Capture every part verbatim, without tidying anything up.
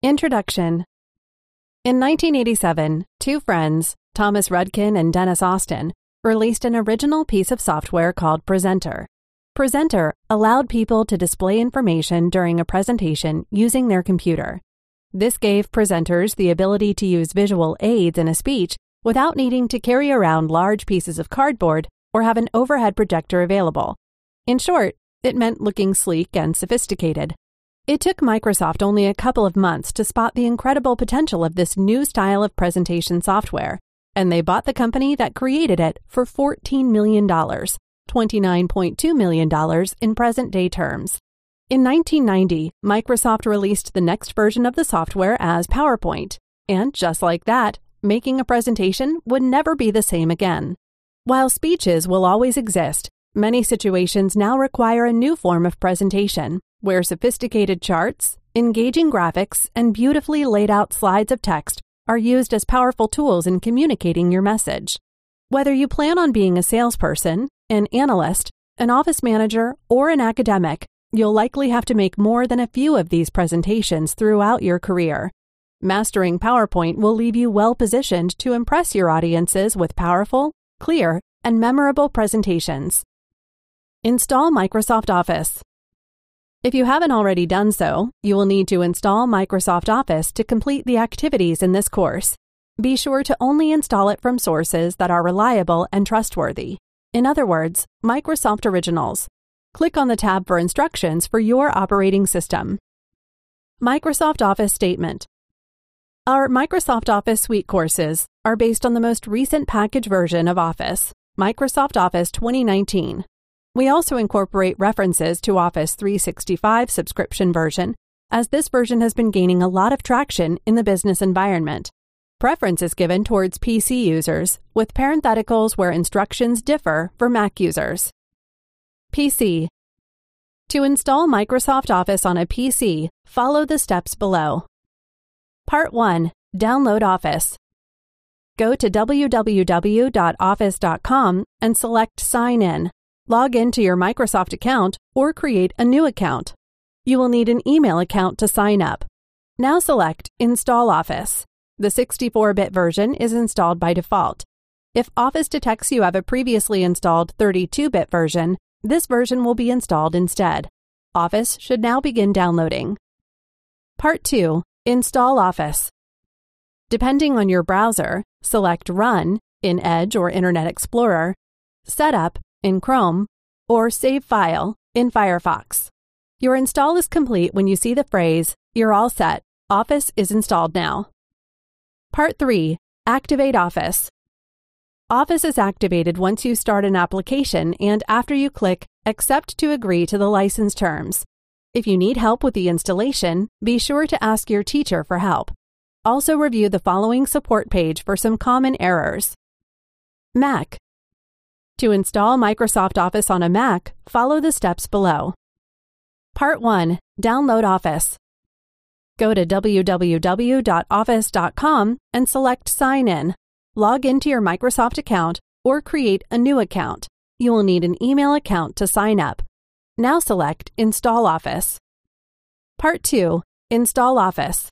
Introduction. In nineteen eighty-seven, two friends, Thomas Rudkin and Dennis Austin, released an original piece of software called Presenter. Presenter allowed people to display information during a presentation using their computer. This gave presenters the ability to use visual aids in a speech without needing to carry around large pieces of cardboard or have an overhead projector available. In short, it meant looking sleek and sophisticated. It took Microsoft only a couple of months to spot the incredible potential of this new style of presentation software, and they bought the company that created it for fourteen million dollars, twenty-nine point two million dollars in present-day terms. In nineteen ninety, Microsoft released the next version of the software as PowerPoint, and just like that, making a presentation would never be the same again. While speeches will always exist, many situations now require a new form of presentation, where sophisticated charts, engaging graphics, and beautifully laid out slides of text are used as powerful tools in communicating your message. Whether you plan on being a salesperson, an analyst, an office manager, or an academic, you'll likely have to make more than a few of these presentations throughout your career. Mastering PowerPoint will leave you well-positioned to impress your audiences with powerful, clear, and memorable presentations. Install Microsoft Office. If you haven't already done so, you will need to install Microsoft Office to complete the activities in this course. Be sure to only install it from sources that are reliable and trustworthy. In other words, Microsoft Originals. Click on the tab for instructions for your operating system. Microsoft Office Statement. Our Microsoft Office Suite courses are based on the most recent package version of Office, Microsoft Office twenty nineteen. We also incorporate references to Office three sixty-five subscription version, as this version has been gaining a lot of traction in the business environment. Preference is given towards P C users, with parentheticals where instructions differ for Mac users. P C. To install Microsoft Office on a P C, follow the steps below. Part one. Download Office. Go to w w w dot office dot com and select Sign In. Log into your Microsoft account or create a new account. You will need an email account to sign up. Now select Install Office. The sixty-four bit version is installed by default. If Office detects you have a previously installed thirty-two bit version, this version will be installed instead. Office should now begin downloading. Part two. Install Office. Depending on your browser, select Run in Edge or Internet Explorer, Setup in Chrome, or Save File in Firefox. Your install is complete when you see the phrase, "You're all set. Office is installed now." Part three. Activate Office. Office is activated once you start an application and after you click Accept to agree to the license terms. If you need help with the installation, be sure to ask your teacher for help. Also review the following support page for some common errors. Mac. To install Microsoft Office on a Mac, follow the steps below. Part one. Download Office. Go to w w w dot office dot com and select Sign In. Log into your Microsoft account or create a new account. You will need an email account to sign up. Now select Install Office. Part two. Install Office.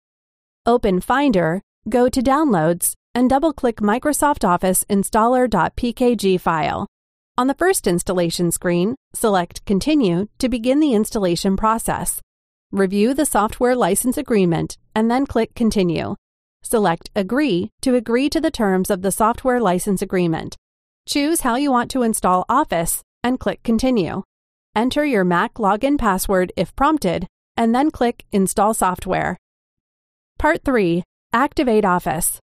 Open Finder, go to Downloads, and double-click Microsoft Office installer.pkg file. On the first installation screen, select Continue to begin the installation process. Review the software license agreement and then click Continue. Select Agree to agree to the terms of the software license agreement. Choose how you want to install Office and click Continue. Enter your Mac login password if prompted, and then click Install Software. Part three. Activate Office.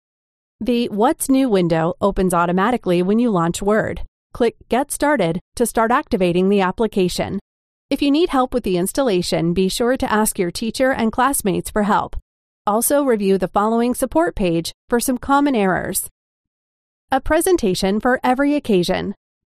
The What's New window opens automatically when you launch Word. Click Get Started to start activating the application. If you need help with the installation, be sure to ask your teacher and classmates for help. Also review the following support page for some common errors. A presentation for every occasion.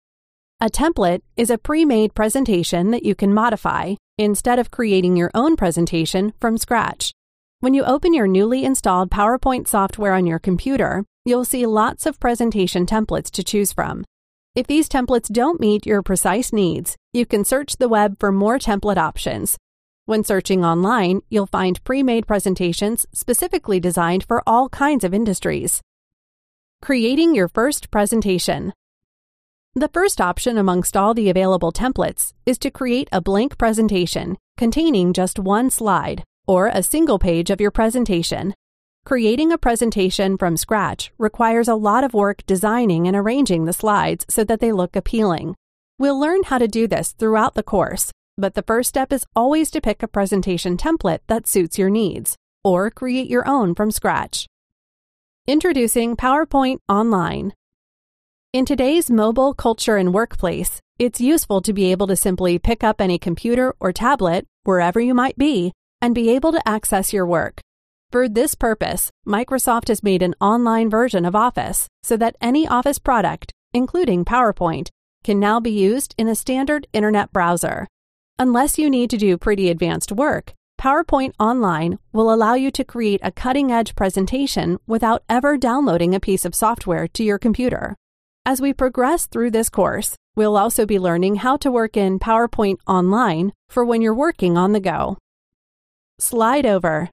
A template is a pre-made presentation that you can modify instead of creating your own presentation from scratch. When you open your newly installed PowerPoint software on your computer, you'll see lots of presentation templates to choose from. If these templates don't meet your precise needs, you can search the web for more template options. When searching online, you'll find pre-made presentations specifically designed for all kinds of industries. Creating your first presentation. The first option amongst all the available templates is to create a blank presentation containing just one slide, or a single page of your presentation. Creating a presentation from scratch requires a lot of work designing and arranging the slides so that they look appealing. We'll learn how to do this throughout the course, but the first step is always to pick a presentation template that suits your needs, or create your own from scratch. Introducing PowerPoint Online. In today's mobile culture and workplace, it's useful to be able to simply pick up any computer or tablet, wherever you might be, and be able to access your work. For this purpose, Microsoft has made an online version of Office so that any Office product, including PowerPoint, can now be used in a standard internet browser. Unless you need to do pretty advanced work, PowerPoint Online will allow you to create a cutting-edge presentation without ever downloading a piece of software to your computer. As we progress through this course, we'll also be learning how to work in PowerPoint Online for when you're working on the go. Slide over.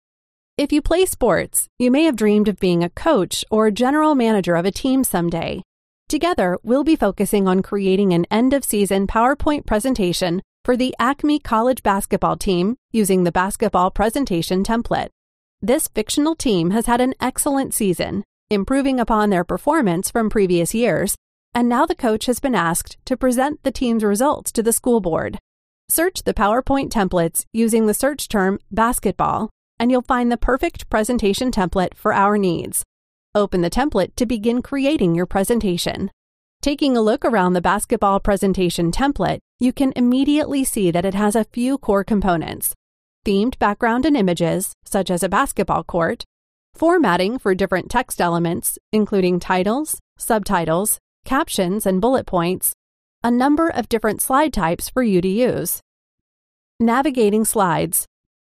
If you play sports, you may have dreamed of being a coach or general manager of a team someday. Together, we'll be focusing on creating an end-of-season PowerPoint presentation for the Acme College basketball team using the basketball presentation template. This fictional team has had an excellent season, improving upon their performance from previous years, and now the coach has been asked to present the team's results to the school board. Search the PowerPoint templates using the search term basketball, and you'll find the perfect presentation template for our needs. Open the template to begin creating your presentation. Taking a look around the basketball presentation template, you can immediately see that it has a few core components: themed background and images, such as a basketball court, formatting for different text elements, including titles, subtitles, captions, and bullet points, a number of different slide types for you to use. Navigating slides.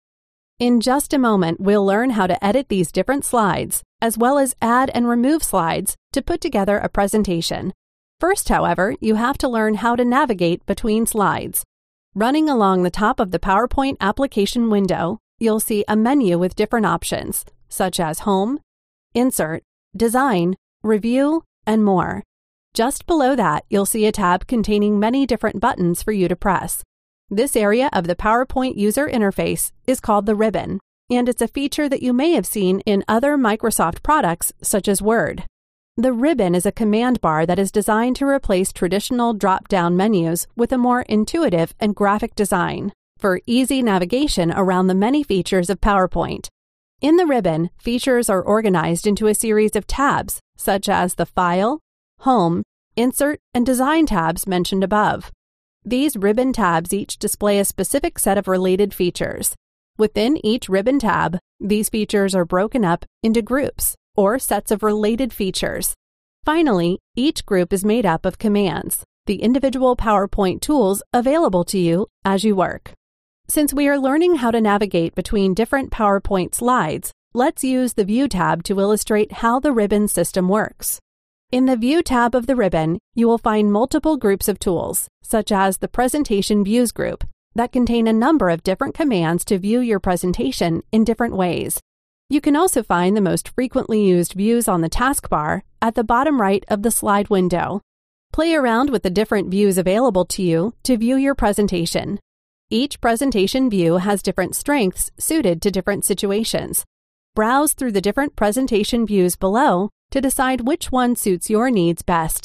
In just a moment, we'll learn how to edit these different slides, as well as add and remove slides to put together a presentation. First, however, you have to learn how to navigate between slides. Running along the top of the PowerPoint application window, you'll see a menu with different options, such as Home, Insert, Design, Review, and more. Just below that, you'll see a tab containing many different buttons for you to press. This area of the PowerPoint user interface is called the ribbon, and it's a feature that you may have seen in other Microsoft products such as Word. The ribbon is a command bar that is designed to replace traditional drop-down menus with a more intuitive and graphic design for easy navigation around the many features of PowerPoint. In the ribbon, features are organized into a series of tabs, such as the File, Home, Insert, and Design tabs mentioned above. These ribbon tabs each display a specific set of related features. Within each ribbon tab, these features are broken up into groups, or sets of related features. Finally, each group is made up of commands, the individual PowerPoint tools available to you as you work. Since we are learning how to navigate between different PowerPoint slides, let's use the View tab to illustrate how the ribbon system works. In the View tab of the ribbon, you will find multiple groups of tools, such as the Presentation Views group, that contain a number of different commands to view your presentation in different ways. You can also find the most frequently used views on the taskbar at the bottom right of the slide window. Play around with the different views available to you to view your presentation. Each presentation view has different strengths suited to different situations. Browse through the different presentation views below to decide which one suits your needs best.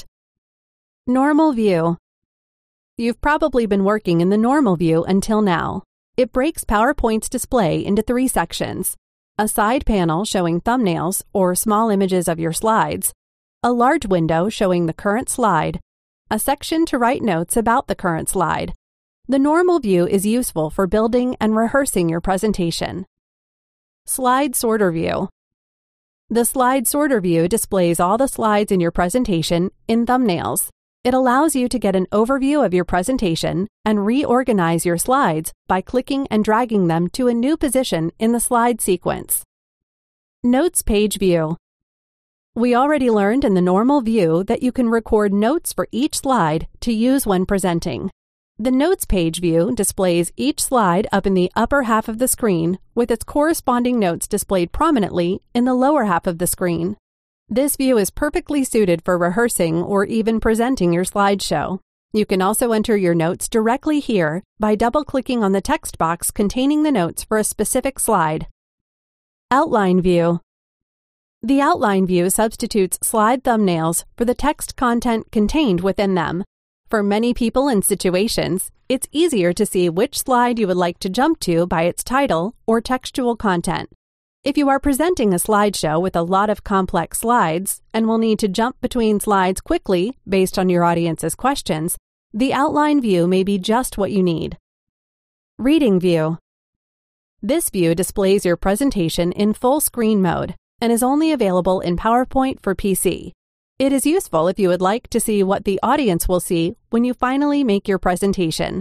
Normal view. You've probably been working in the normal view until now. It breaks PowerPoint's display into three sections: a side panel showing thumbnails or small images of your slides, a large window showing the current slide, a section to write notes about the current slide. The normal view is useful for building and rehearsing your presentation. Slide sorter view. The slide sorter view displays all the slides in your presentation in thumbnails. It allows you to get an overview of your presentation and reorganize your slides by clicking and dragging them to a new position in the slide sequence. Notes page view. We already learned in the normal view that you can record notes for each slide to use when presenting. The Notes page view displays each slide up in the upper half of the screen with its corresponding notes displayed prominently in the lower half of the screen. This view is perfectly suited for rehearsing or even presenting your slideshow. You can also enter your notes directly here by double-clicking on the text box containing the notes for a specific slide. Outline view. The Outline view substitutes slide thumbnails for the text content contained within them. For many people and situations, it's easier to see which slide you would like to jump to by its title or textual content. If you are presenting a slideshow with a lot of complex slides and will need to jump between slides quickly based on your audience's questions, the Outline view may be just what you need. Reading view. This view displays your presentation in full screen mode and is only available in PowerPoint for P C. It is useful if you would like to see what the audience will see when you finally make your presentation.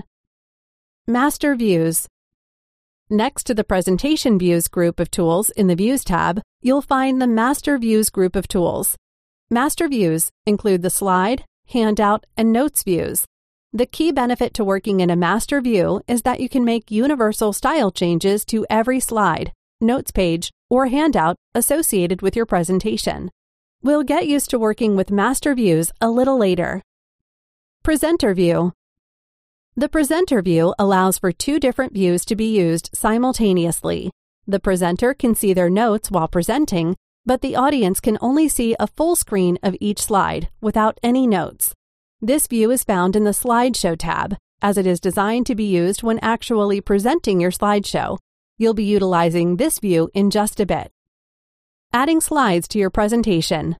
Master Views. Next to the Presentation Views group of tools in the Views tab, you'll find the Master Views group of tools. Master Views include the slide, handout, and notes views. The key benefit to working in a master view is that you can make universal style changes to every slide, notes page, or handout associated with your presentation. We'll get used to working with master views a little later. Presenter View. The Presenter View allows for two different views to be used simultaneously. The presenter can see their notes while presenting, but the audience can only see a full screen of each slide without any notes. This view is found in the Slideshow tab, as it is designed to be used when actually presenting your slideshow. You'll be utilizing this view in just a bit. Adding slides to your presentation.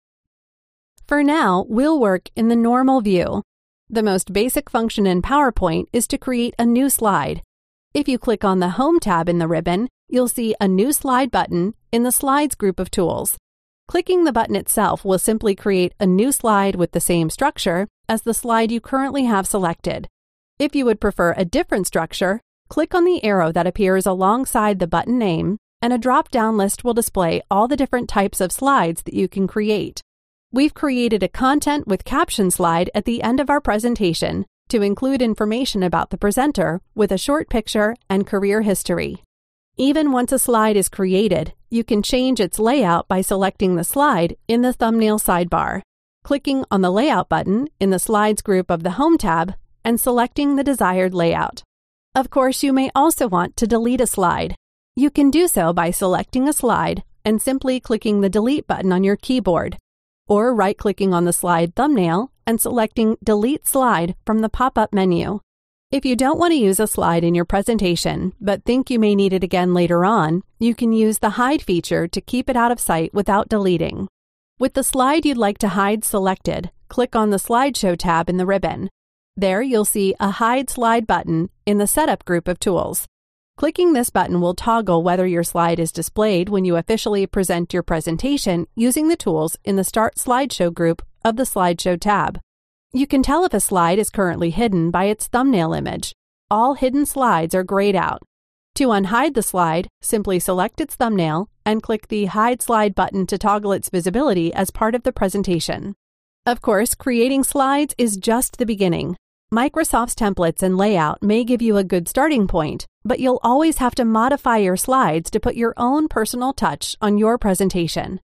For now, we'll work in the normal view. The most basic function in PowerPoint is to create a new slide. If you click on the Home tab in the ribbon, you'll see a New Slide button in the Slides group of tools. Clicking the button itself will simply create a new slide with the same structure as the slide you currently have selected. If you would prefer a different structure, click on the arrow that appears alongside the button name, and a drop-down list will display all the different types of slides that you can create. We've created a Content with Caption slide at the end of our presentation to include information about the presenter with a short picture and career history. Even once a slide is created, you can change its layout by selecting the slide in the thumbnail sidebar, clicking on the Layout button in the Slides group of the Home tab, and selecting the desired layout. Of course, you may also want to delete a slide. You can do so by selecting a slide and simply clicking the Delete button on your keyboard, or right-clicking on the slide thumbnail and selecting Delete Slide from the pop-up menu. If you don't want to use a slide in your presentation, but think you may need it again later on, you can use the Hide feature to keep it out of sight without deleting. With the slide you'd like to hide selected, click on the Slideshow tab in the ribbon. There you'll see a Hide Slide button in the Setup group of tools. Clicking this button will toggle whether your slide is displayed when you officially present your presentation using the tools in the Start Slideshow group of the Slideshow tab. You can tell if a slide is currently hidden by its thumbnail image. All hidden slides are grayed out. To unhide the slide, simply select its thumbnail and click the Hide Slide button to toggle its visibility as part of the presentation. Of course, creating slides is just the beginning. Microsoft's templates and layout may give you a good starting point, but you'll always have to modify your slides to put your own personal touch on your presentation.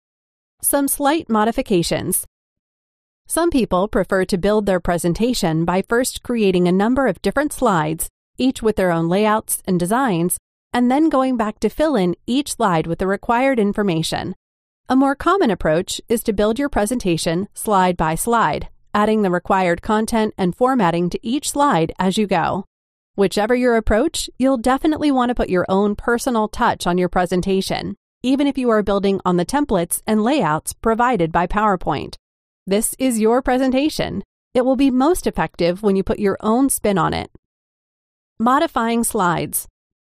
Some slight modifications. Some people prefer to build their presentation by first creating a number of different slides, each with their own layouts and designs, and then going back to fill in each slide with the required information. A more common approach is to build your presentation slide by slide, adding the required content and formatting to each slide as you go. Whichever your approach, you'll definitely want to put your own personal touch on your presentation, even if you are building on the templates and layouts provided by PowerPoint. This is your presentation. It will be most effective when you put your own spin on it. Modifying slides.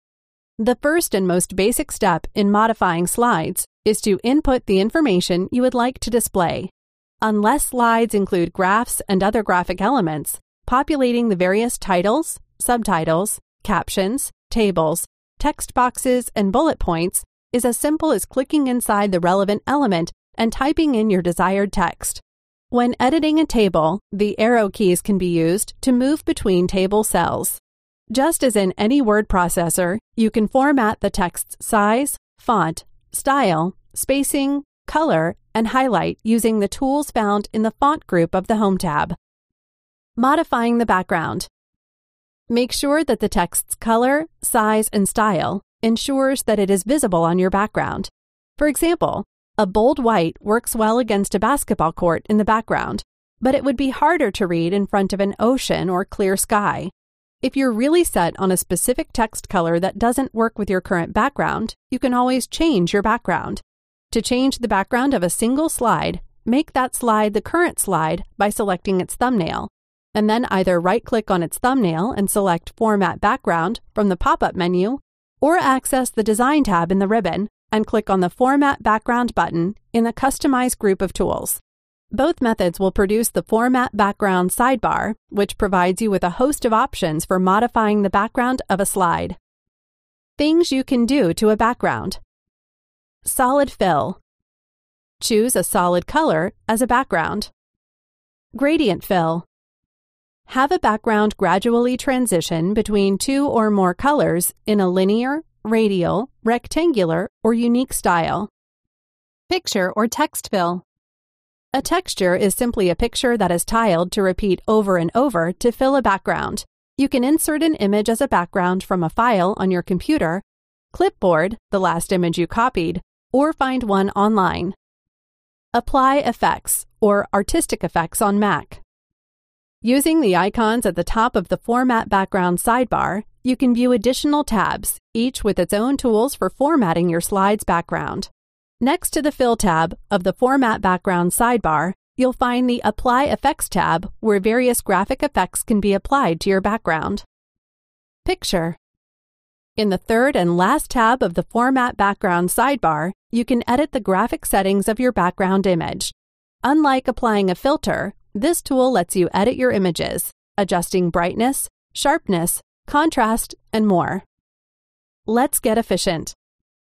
The first and most basic step in modifying slides is to input the information you would like to display. Unless slides include graphs and other graphic elements, populating the various titles, subtitles, captions, tables, text boxes, and bullet points is as simple as clicking inside the relevant element and typing in your desired text. When editing a table, the arrow keys can be used to move between table cells. Just as in any word processor, you can format the text's size, font, style, spacing, color, and highlight using the tools found in the Font group of the Home tab. Modifying the background. Make sure that the text's color, size, and style ensures that it is visible on your background. For example, a bold white works well against a basketball court in the background, but it would be harder to read in front of an ocean or clear sky. If you're really set on a specific text color that doesn't work with your current background, you can always change your background. To change the background of a single slide, make that slide the current slide by selecting its thumbnail, and then either right-click on its thumbnail and select Format Background from the pop-up menu, or access the Design tab in the ribbon and click on the Format Background button in the Customize group of tools. Both methods will produce the Format Background sidebar, which provides you with a host of options for modifying the background of a slide. Things you can do to a background. Solid fill. Choose a solid color as a background. Gradient fill. Have a background gradually transition between two or more colors in a linear, radial, rectangular, or unique style. Picture or text fill. A texture is simply a picture that is tiled to repeat over and over to fill a background. You can insert an image as a background from a file on your computer, clipboard, the last image you copied, or find one online. Apply effects or artistic effects on Mac. Using the icons at the top of the Format Background sidebar, you can view additional tabs, each with its own tools for formatting your slide's background. Next to the Fill tab of the Format Background sidebar, you'll find the Apply Effects tab where various graphic effects can be applied to your background. Picture. In the third and last tab of the Format Background sidebar, you can edit the graphic settings of your background image. Unlike applying a filter, this tool lets you edit your images, adjusting brightness, sharpness, contrast, and more. Let's get efficient.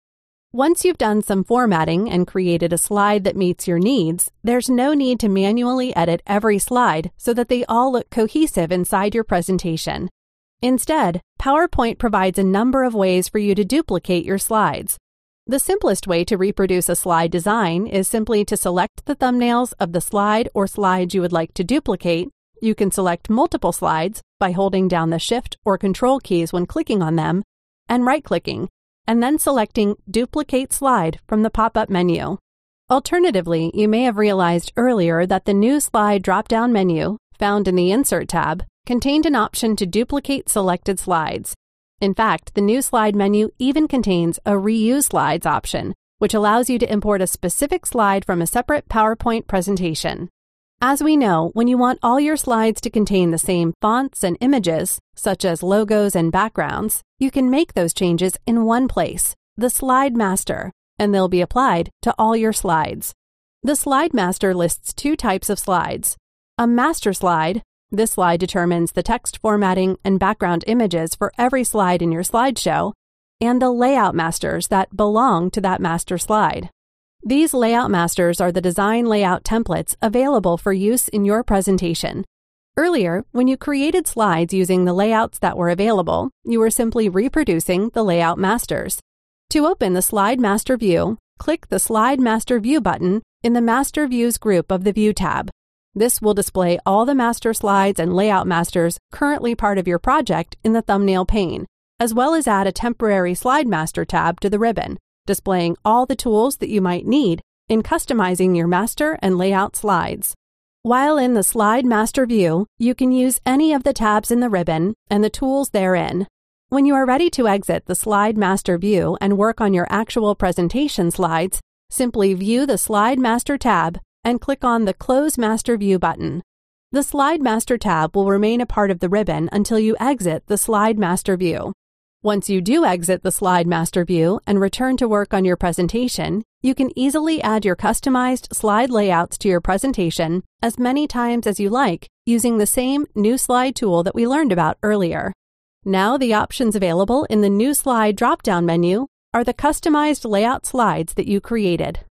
Once you've done some formatting and created a slide that meets your needs, there's no need to manually edit every slide so that they all look cohesive inside your presentation. Instead, PowerPoint provides a number of ways for you to duplicate your slides. The simplest way to reproduce a slide design is simply to select the thumbnails of the slide or slides you would like to duplicate. You can select multiple slides by holding down the Shift or Control keys when clicking on them, and right-clicking, and then selecting Duplicate Slide from the pop-up menu. Alternatively, you may have realized earlier that the New Slide drop-down menu, found in the Insert tab, contained an option to duplicate selected slides. In fact, the New Slide menu even contains a Reuse Slides option, which allows you to import a specific slide from a separate PowerPoint presentation. As we know, when you want all your slides to contain the same fonts and images, such as logos and backgrounds, you can make those changes in one place, the Slide Master, and they'll be applied to all your slides. The Slide Master lists two types of slides. A master slide. This slide determines the text formatting and background images for every slide in your slideshow, and the layout masters that belong to that master slide. These layout masters are the design layout templates available for use in your presentation. Earlier, when you created slides using the layouts that were available, you were simply reproducing the layout masters. To open the Slide Master view, click the Slide Master View button in the Master Views group of the View tab. This will display all the master slides and layout masters currently part of your project in the thumbnail pane, as well as add a temporary Slide Master tab to the ribbon, displaying all the tools that you might need in customizing your master and layout slides. While in the Slide Master view, you can use any of the tabs in the ribbon and the tools therein. When you are ready to exit the Slide Master view and work on your actual presentation slides, simply view the Slide Master tab and click on the Close Master View button. The Slide Master tab will remain a part of the ribbon until you exit the Slide Master view. Once you do exit the Slide Master view and return to work on your presentation, you can easily add your customized slide layouts to your presentation as many times as you like using the same New Slide tool that we learned about earlier. Now the options available in the New Slide drop-down menu are the customized layout slides that you created.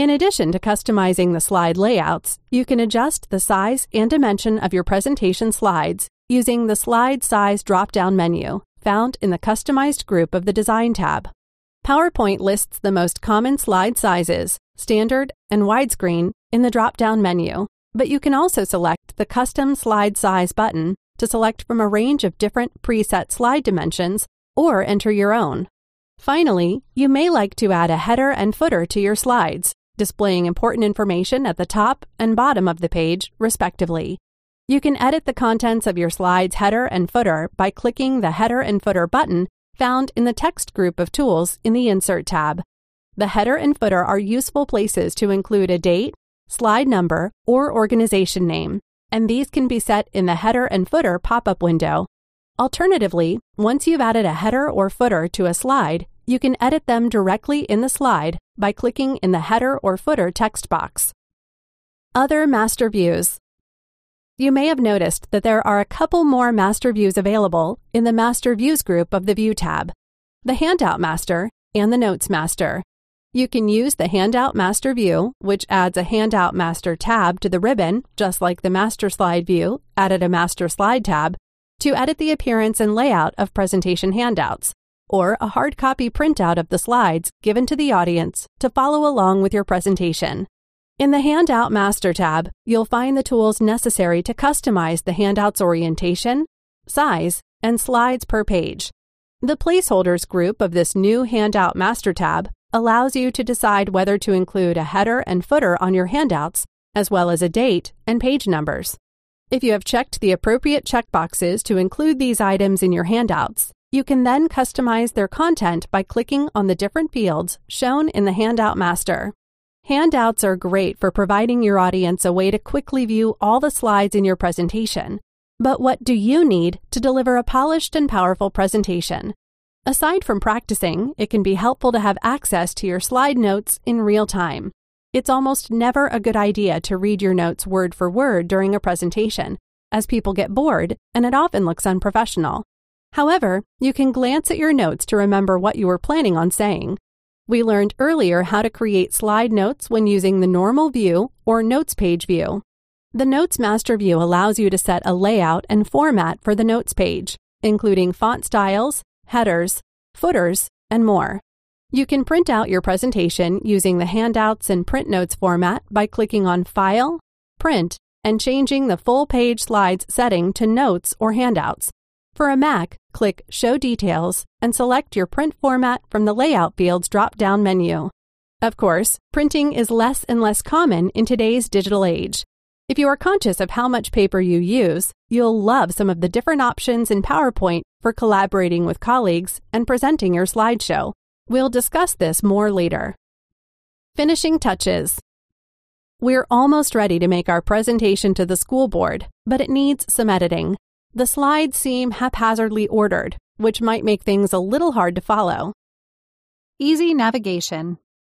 In addition to customizing the slide layouts, you can adjust the size and dimension of your presentation slides using the Slide Size drop-down menu found in the Customized group of the Design tab. PowerPoint lists the most common slide sizes, standard and widescreen, in the drop-down menu, but you can also select the Custom Slide Size button to select from a range of different preset slide dimensions or enter your own. Finally, you may like to add a header and footer to your slides, displaying important information at the top and bottom of the page, respectively. You can edit the contents of your slide's header and footer by clicking the Header and Footer button found in the Text group of tools in the Insert tab. The header and footer are useful places to include a date, slide number, or organization name, and these can be set in the Header and Footer pop-up window. Alternatively, once you've added a header or footer to a slide, you can edit them directly in the slide by clicking in the Header or Footer text box. Other master views. You may have noticed that there are a couple more master views available in the Master Views group of the View tab: the Handout Master and the Notes Master. You can use the Handout Master view, which adds a Handout Master tab to the ribbon, just like the Master Slide view added a Master Slide tab, to edit the appearance and layout of presentation handouts, or a hard copy printout of the slides given to the audience to follow along with your presentation. In the Handout Master tab, you'll find the tools necessary to customize the handout's orientation, size, and slides per page. The Placeholders group of this new Handout Master tab allows you to decide whether to include a header and footer on your handouts, as well as a date and page numbers. If you have checked the appropriate checkboxes to include these items in your handouts, you can then customize their content by clicking on the different fields shown in the Handout Master. Handouts are great for providing your audience a way to quickly view all the slides in your presentation. But what do you need to deliver a polished and powerful presentation? Aside from practicing, it can be helpful to have access to your slide notes in real time. It's almost never a good idea to read your notes word for word during a presentation, as people get bored and it often looks unprofessional. However, you can glance at your notes to remember what you were planning on saying. We learned earlier how to create slide notes when using the Normal View or Notes page view. The Notes Master view allows you to set a layout and format for the Notes page, including font styles, headers, footers, and more. You can print out your presentation using the Handouts and Print Notes format by clicking on File, Print, and changing the full page slides setting to Notes or Handouts. For a Mac, click Show Details and select your print format from the Layout field's drop-down menu. Of course, printing is less and less common in today's digital age. If you are conscious of how much paper you use, you'll love some of the different options in PowerPoint for collaborating with colleagues and presenting your slideshow. We'll discuss this more later. Finishing touches. We're almost ready to make our presentation to the school board, but it needs some editing. The slides seem haphazardly ordered, which might make things a little hard to follow. Easy navigation.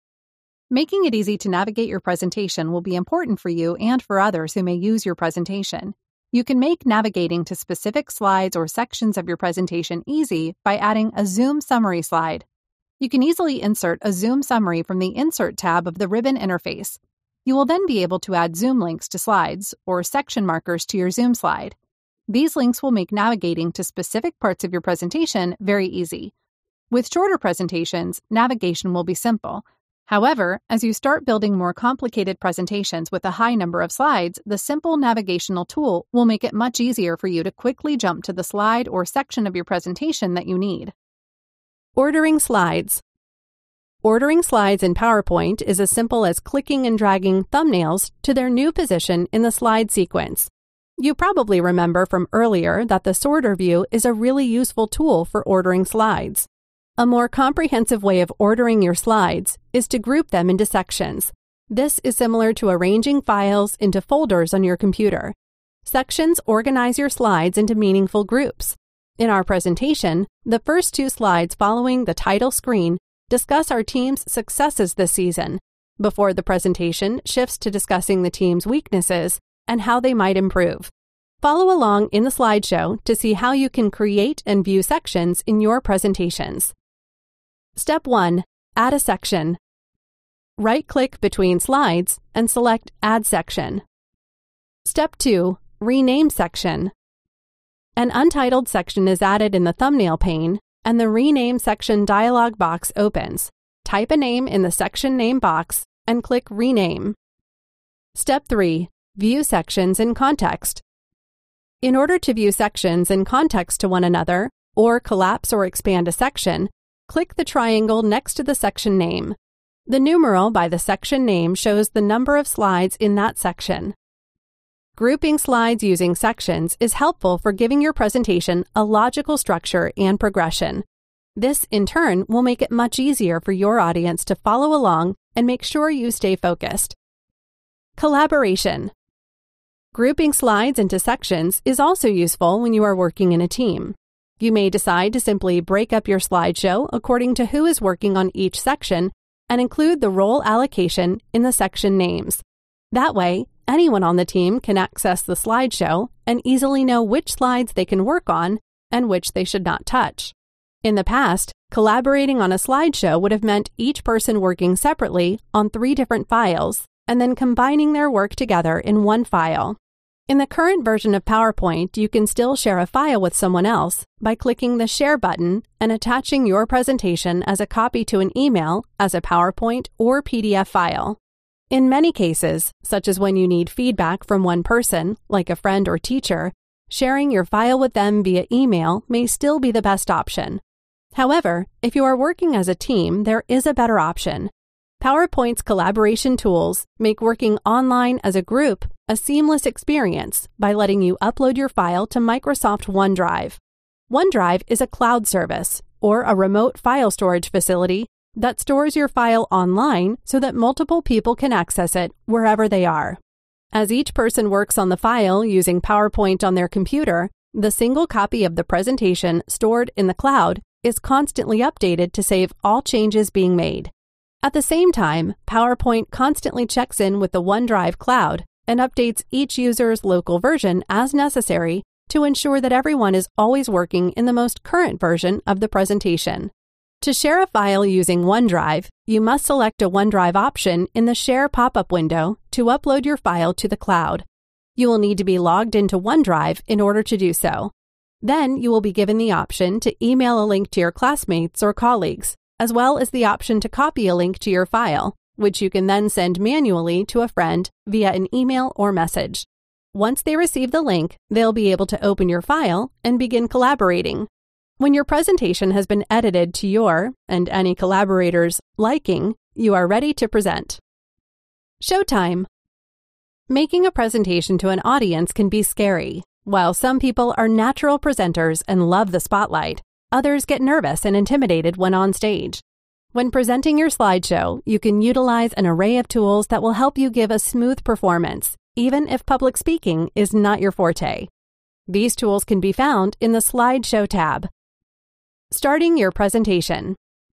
Making it easy to navigate your presentation will be important for you and for others who may use your presentation. You can make navigating to specific slides or sections of your presentation easy by adding a Zoom summary slide. You can easily insert a Zoom summary from the Insert tab of the ribbon interface. You will then be able to add Zoom links to slides or section markers to your Zoom slide. These links will make navigating to specific parts of your presentation very easy. With shorter presentations, navigation will be simple. However, as you start building more complicated presentations with a high number of slides, the simple navigational tool will make it much easier for you to quickly jump to the slide or section of your presentation that you need. Ordering slides. Ordering slides in PowerPoint is as simple as clicking and dragging thumbnails to their new position in the slide sequence. You probably remember from earlier that the sorter view is a really useful tool for ordering slides. A more comprehensive way of ordering your slides is to group them into sections. This is similar to arranging files into folders on your computer. Sections organize your slides into meaningful groups. In our presentation, the first two slides following the title screen discuss our team's successes this season, before the presentation shifts to discussing the team's weaknesses and how they might improve. Follow along in the slideshow to see how you can create and view sections in your presentations. Step one. Add a section. Right-click between slides and select Add Section. Step two. Rename Section. An untitled section is added in the thumbnail pane, and the Rename Section dialog box opens. Type a name in the section name box and click Rename. Step three. View sections in context. In order to view sections in context to one another, or collapse or expand a section, click the triangle next to the section name. The numeral by the section name shows the number of slides in that section. Grouping slides using sections is helpful for giving your presentation a logical structure and progression. This, in turn, will make it much easier for your audience to follow along and make sure you stay focused. Collaboration. Grouping slides into sections is also useful when you are working in a team. You may decide to simply break up your slideshow according to who is working on each section and include the role allocation in the section names. That way, anyone on the team can access the slideshow and easily know which slides they can work on and which they should not touch. In the past, collaborating on a slideshow would have meant each person working separately on three different files and then combining their work together in one file. In the current version of PowerPoint, you can still share a file with someone else by clicking the Share button and attaching your presentation as a copy to an email as a PowerPoint or P D F file. In many cases, such as when you need feedback from one person, like a friend or teacher, sharing your file with them via email may still be the best option. However, if you are working as a team, there is a better option. PowerPoint's collaboration tools make working online as a group a seamless experience by letting you upload your file to Microsoft OneDrive. OneDrive is a cloud service, or a remote file storage facility, that stores your file online so that multiple people can access it wherever they are. As each person works on the file using PowerPoint on their computer, the single copy of the presentation stored in the cloud is constantly updated to save all changes being made. At the same time, PowerPoint constantly checks in with the OneDrive cloud and updates each user's local version as necessary to ensure that everyone is always working in the most current version of the presentation. To share a file using OneDrive, you must select a OneDrive option in the Share pop-up window to upload your file to the cloud. You will need to be logged into OneDrive in order to do so. Then you will be given the option to email a link to your classmates or colleagues, as well as the option to copy a link to your file, which you can then send manually to a friend via an email or message. Once they receive the link, they'll be able to open your file and begin collaborating. When your presentation has been edited to your, and any collaborators' liking, you are ready to present. Showtime. Making a presentation to an audience can be scary. While some people are natural presenters and love the spotlight, others get nervous and intimidated when on stage. When presenting your slideshow, you can utilize an array of tools that will help you give a smooth performance, even if public speaking is not your forte. These tools can be found in the Slideshow tab. Starting your presentation.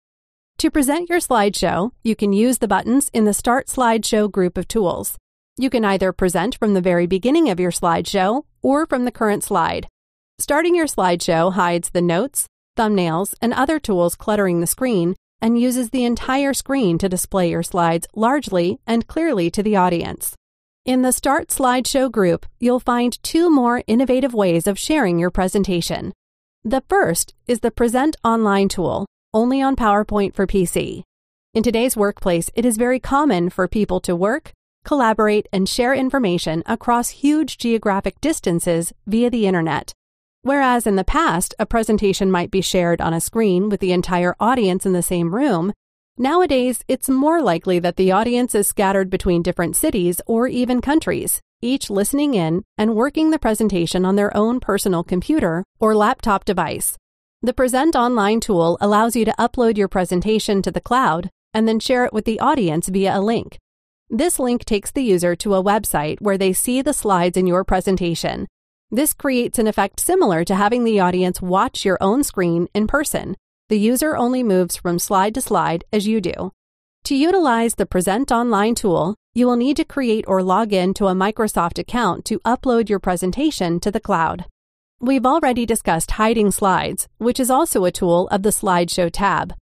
To present your slideshow, you can use the buttons in the Start Slideshow group of tools. You can either present from the very beginning of your slideshow or from the current slide. Starting your slideshow hides the notes, thumbnails, and other tools cluttering the screen and uses the entire screen to display your slides largely and clearly to the audience. In the Start Slideshow group, you'll find two more innovative ways of sharing your presentation. The first is the Present Online tool, only on PowerPoint for P C. In today's workplace, it is very common for people to work, collaborate, and share information across huge geographic distances via the internet. Whereas in the past, a presentation might be shared on a screen with the entire audience in the same room, nowadays it's more likely that the audience is scattered between different cities or even countries, each listening in and working the presentation on their own personal computer or laptop device. The Present Online tool allows you to upload your presentation to the cloud and then share it with the audience via a link. This link takes the user to a website where they see the slides in your presentation. This creates an effect similar to having the audience watch your own screen in person. The user only moves from slide to slide as you do. To utilize the Present Online tool, you will need to create or log in to a Microsoft account to upload your presentation to the cloud. We've already discussed hiding slides, which is also a tool of the Slideshow tab.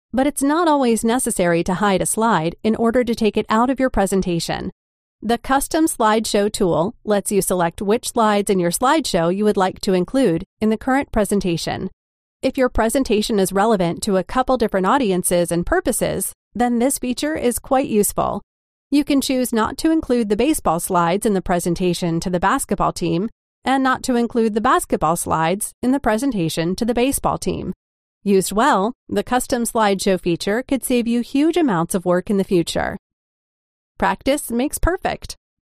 but it's not always necessary to hide a slide in order to take it out of your presentation. The Custom Slideshow tool lets you select which slides in your slideshow you would like to include in the current presentation. If your presentation is relevant to a couple different audiences and purposes, then this feature is quite useful. You can choose not to include the baseball slides in the presentation to the basketball team, and not to include the basketball slides in the presentation to the baseball team. Used well, the Custom Slideshow feature could save you huge amounts of work in the future. Practice makes perfect.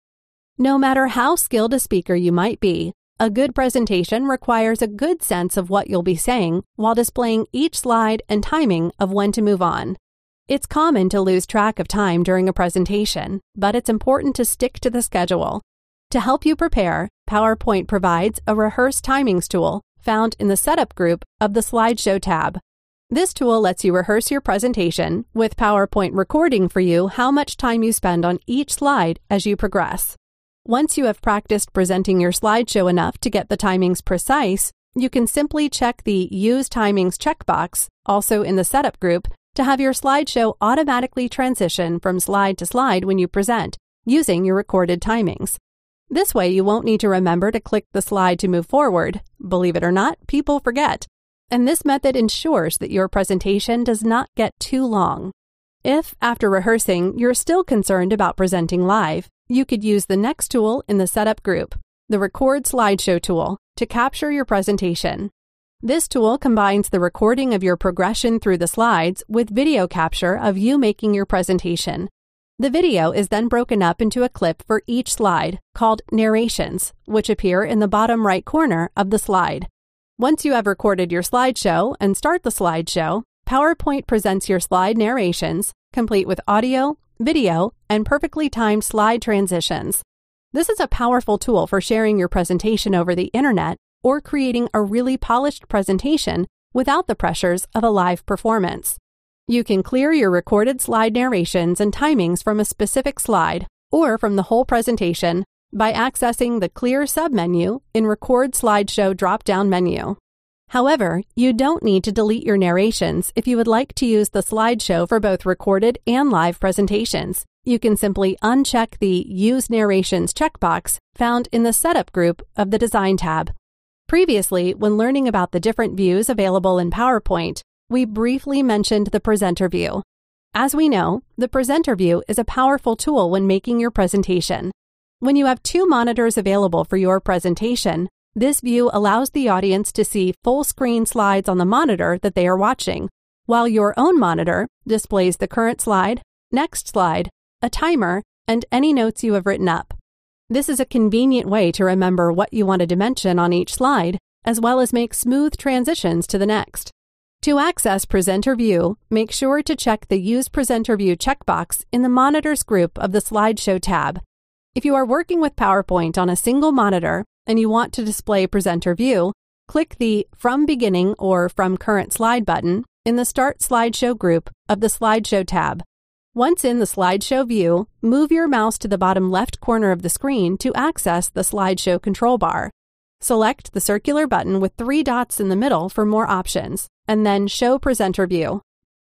No matter how skilled a speaker you might be, a good presentation requires a good sense of what you'll be saying while displaying each slide and timing of when to move on. It's common to lose track of time during a presentation, but it's important to stick to the schedule. To help you prepare, PowerPoint provides a Rehearse Timings tool found in the Setup group of the Slideshow tab. This tool lets you rehearse your presentation, with PowerPoint recording for you how much time you spend on each slide as you progress. Once you have practiced presenting your slideshow enough to get the timings precise, you can simply check the Use Timings checkbox, also in the Setup group, to have your slideshow automatically transition from slide to slide when you present, using your recorded timings. This way you won't need to remember to click the slide to move forward. Believe it or not, people forget. And this method ensures that your presentation does not get too long. If, after rehearsing, you're still concerned about presenting live, you could use the next tool in the Setup group, the Record Slideshow tool, to capture your presentation. This tool combines the recording of your progression through the slides with video capture of you making your presentation. The video is then broken up into a clip for each slide, called narrations, which appear in the bottom right corner of the slide. Once you have recorded your slideshow and start the slideshow, PowerPoint presents your slide narrations, complete with audio, video, and perfectly timed slide transitions. This is a powerful tool for sharing your presentation over the internet or creating a really polished presentation without the pressures of a live performance. You can clear your recorded slide narrations and timings from a specific slide or from the whole presentation by accessing the Clear submenu in Record Slideshow drop-down menu. However, you don't need to delete your narrations if you would like to use the slideshow for both recorded and live presentations. You can simply uncheck the Use Narrations checkbox found in the Setup group of the Design tab. Previously, when learning about the different views available in PowerPoint, we briefly mentioned the Presenter view. As we know, the Presenter view is a powerful tool when making your presentation. When you have two monitors available for your presentation, this view allows the audience to see full-screen slides on the monitor that they are watching, while your own monitor displays the current slide, next slide, a timer, and any notes you have written up. This is a convenient way to remember what you wanted to mention on each slide, as well as make smooth transitions to the next. To access Presenter View, make sure to check the Use Presenter View checkbox in the Monitors group of the Slideshow tab. If you are working with PowerPoint on a single monitor and you want to display Presenter View, click the From Beginning or From Current Slide button in the Start Slideshow group of the Slideshow tab. Once in the Slideshow view, move your mouse to the bottom left corner of the screen to access the Slideshow control bar. Select the circular button with three dots in the middle for more options, and then Show Presenter View.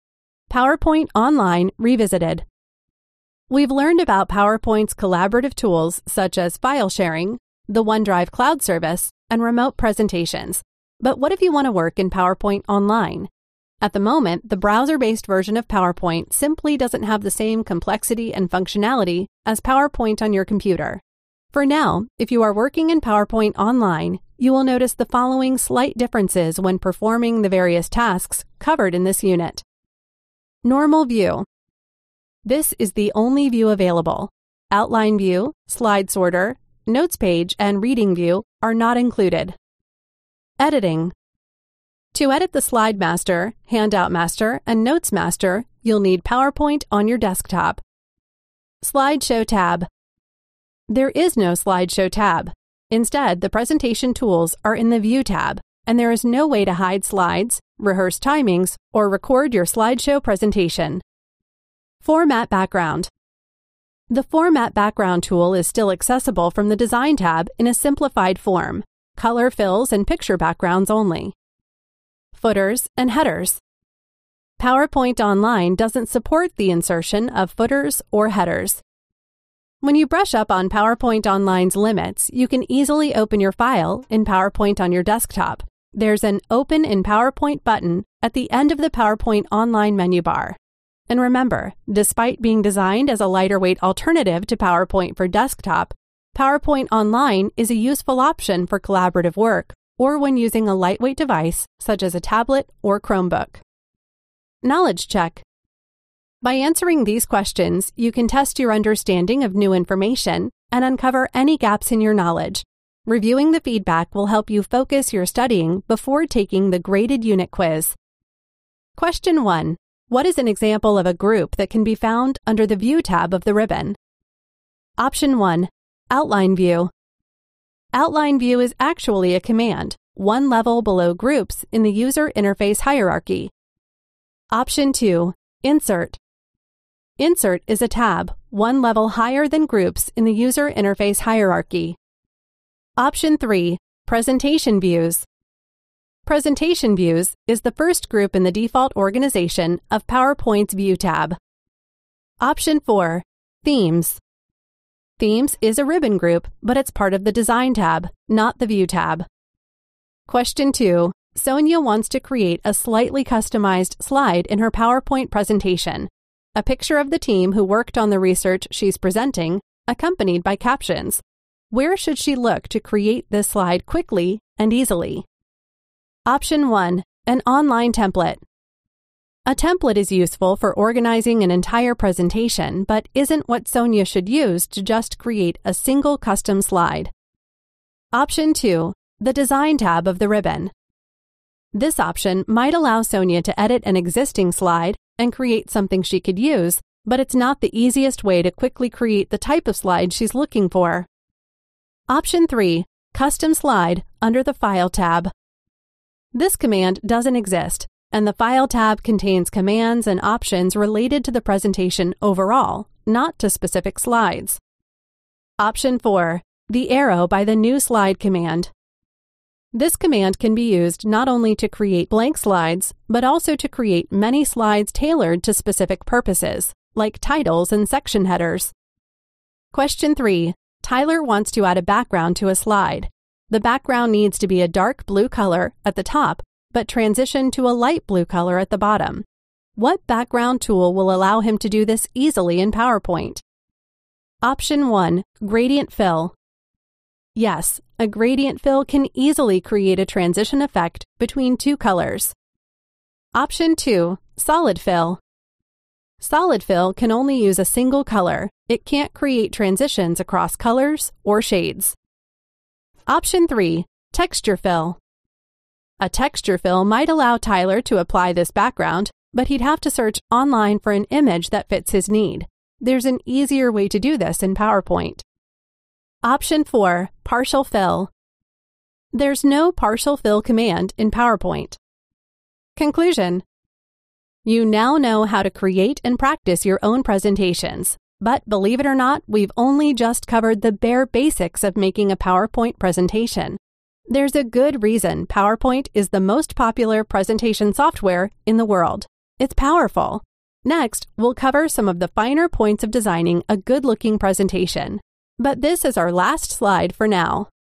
PowerPoint Online Revisited. We've learned about PowerPoint's collaborative tools such as file sharing, the OneDrive cloud service, and remote presentations. But what if you want to work in PowerPoint online? At the moment, the browser-based version of PowerPoint simply doesn't have the same complexity and functionality as PowerPoint on your computer. For now, if you are working in PowerPoint online, you will notice the following slight differences when performing the various tasks covered in this unit. Normal View. This is the only view available. Outline View, Slide Sorter, Notes Page, and Reading View are not included. Editing. To edit the Slide Master, Handout Master, and Notes Master, you'll need PowerPoint on your desktop. Slideshow tab. There is no Slideshow tab. Instead, the presentation tools are in the View tab, and there is no way to hide slides, rehearse timings, or record your slideshow presentation. Format Background. The Format Background tool is still accessible from the Design tab in a simplified form, color fills and picture backgrounds only. Footers and headers. PowerPoint Online doesn't support the insertion of footers or headers. When you brush up on PowerPoint Online's limits, you can easily open your file in PowerPoint on your desktop. There's an Open in PowerPoint button at the end of the PowerPoint Online menu bar. And remember, despite being designed as a lighter-weight alternative to PowerPoint for desktop, PowerPoint Online is a useful option for collaborative work or when using a lightweight device such as a tablet or Chromebook. Knowledge check. By answering these questions, you can test your understanding of new information and uncover any gaps in your knowledge. Reviewing the feedback will help you focus your studying before taking the graded unit quiz. Question one. What is an example of a group that can be found under the View tab of the ribbon? Option one. Outline View. Outline View is actually a command, one level below Groups in the user interface hierarchy. Option two. Insert. Insert is a tab, one level higher than Groups in the user interface hierarchy. Option three. Presentation Views. Presentation Views is the first group in the default organization of PowerPoint's View tab. Option four. Themes. Themes is a ribbon group, but it's part of the Design tab, not the View tab. Question two. Sonia wants to create a slightly customized slide in her PowerPoint presentation. A picture of the team who worked on the research she's presenting, accompanied by captions. Where should she look to create this slide quickly and easily? Option one. An online template. A template is useful for organizing an entire presentation, but isn't what Sonia should use to just create a single custom slide. Option two. The Design tab of the ribbon. This option might allow Sonia to edit an existing slide and create something she could use, but it's not the easiest way to quickly create the type of slide she's looking for. Option three. Custom Slide under the File tab. This command doesn't exist, and the File tab contains commands and options related to the presentation overall, not to specific slides. Option four. The arrow by the New Slide command. This command can be used not only to create blank slides, but also to create many slides tailored to specific purposes, like titles and section headers. Question three. Tyler wants to add a background to a slide. The background needs to be a dark blue color at the top, but transition to a light blue color at the bottom. What background tool will allow him to do this easily in PowerPoint? Option one. Gradient Fill. Yes, a gradient fill can easily create a transition effect between two colors. Option two. Solid Fill. Solid Fill can only use a single color. It can't create transitions across colors or shades. Option three. Texture Fill. A texture fill might allow Tyler to apply this background, but he'd have to search online for an image that fits his need. There's an easier way to do this in PowerPoint. Option four. Partial Fill. There's no partial fill command in PowerPoint. Conclusion. You now know how to create and practice your own presentations. But believe it or not, we've only just covered the bare basics of making a PowerPoint presentation. There's a good reason PowerPoint is the most popular presentation software in the world. It's powerful. Next, we'll cover some of the finer points of designing a good-looking presentation. But this is our last slide for now.